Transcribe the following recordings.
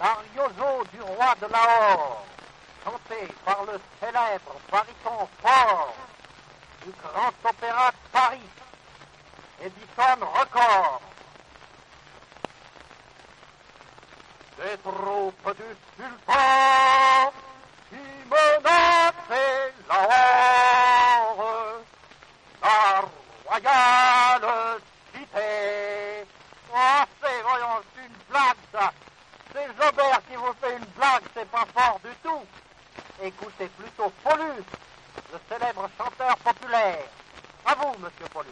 Arioso du roi de Lahore, chanté par le célèbre baryton fort du Grand Opéra de Paris, Edison Record. Des troupes du sultan qui menaçaient Lahore, la royale cité. Oh, voyons, c'est une blague, ça. C'est Jobert qui vous fait une blague, c'est pas fort du tout. Écoutez plutôt Paulus, le célèbre chanteur populaire. À vous, monsieur Paulus.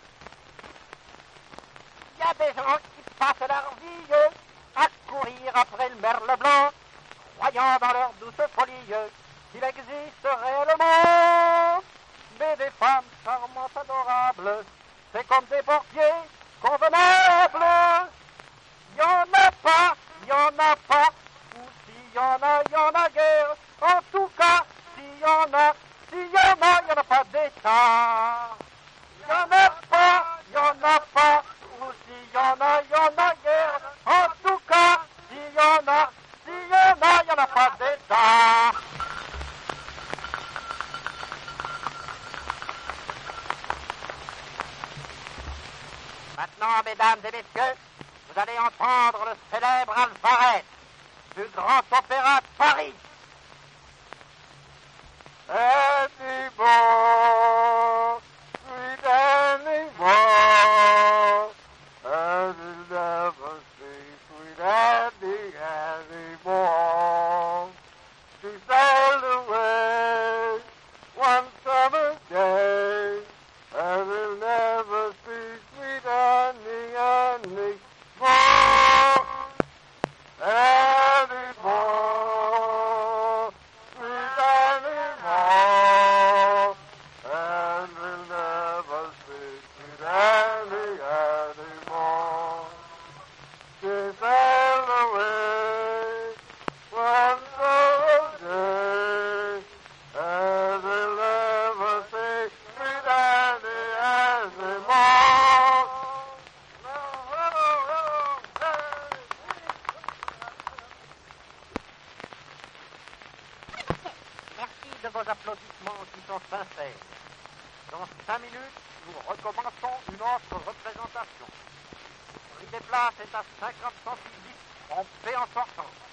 Il y a des gens qui passent leur vie à courir après le merle blanc, croyant dans leur douce folie qu'il existe réellement. Mais des femmes charmantes, adorables, c'est comme des portiers convenables. Il y en a pas, ou s'il y en a guère. En tout cas, s'il y en a, il y en a pas d'État. Il y en a pas, ou s'il y en a guère. En tout cas, s'il y en a, il y en a pas d'État. Maintenant, mesdames et messieurs, vous allez entendre le célèbre Alvarez du Grand Opéra de Paris. Anymore, sweet anymore, I will never see sweet Annie anymore. She sailed away one summer day, I will never see sweet Annie anymore. De vos applaudissements qui sont sincères. Dans 5 minutes, nous recommençons une autre représentation. Le prix des places est à 50 centimes. On paie en sortant.